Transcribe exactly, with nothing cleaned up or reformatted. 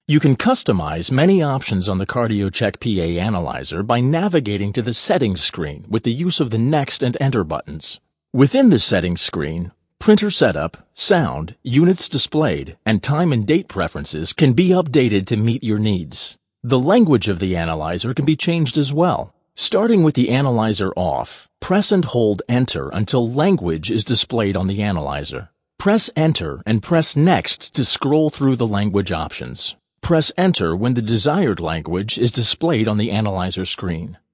You can customize many options on the CardioCheck P A Analyzer by navigating to the Settings screen with the use of the Next and Enter buttons. Within the Settings screen, printer setup, sound, units displayed, and time and date preferences can be updated to meet your needs. The language of the analyzer can be changed as well. Starting with the analyzer off, press and hold Enter until language is displayed on the analyzer. Press Enter and press Next to scroll through the language options. Press Enter when the desired language is displayed on the analyzer screen.